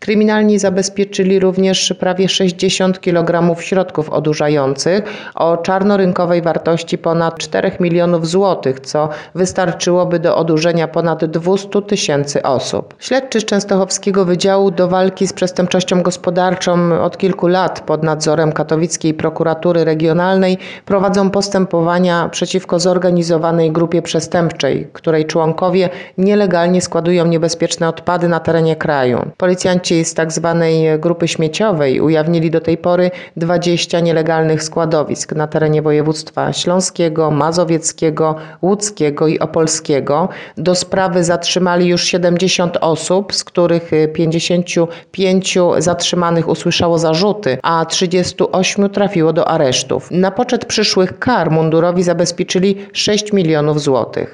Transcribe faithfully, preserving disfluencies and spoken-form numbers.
Kryminalni zabezpieczyli również prawie sześćdziesiąt kilogramów środków odurzających o czarnorynkowej wartości ponad czterech milionów złotych, co wystarczyłoby do odurzenia ponad dwustu tysięcy osób. Śledczy z Częstochowskiego Wydziału do Walki z Przestępczością Gospodarczą od kilku lat pod nadzorem katowickiej prokuratury regionalnej prowadzą postępowania przeciwko zorganizowanej grupie przestępczej, której członkowie nielegalnie składują niebezpieczne odpady na terenie kraju. Policjanci z tzw. grupy śmieciowej ujawnili do tej pory dwadzieścia nielegalnych składowisk na terenie województwa śląskiego, mazowieckiego, łódzkiego i opolskiego. Do sprawy zatrzymali już siedemdziesiąt osób, z których pięćdziesięciu pięciu zatrzymanych usłyszało zarzuty, a trzydziestu ośmiu trafiło do aresztów. Na poczet przyszłych kar mundurowi zabezpieczyli sześć milionów złotych.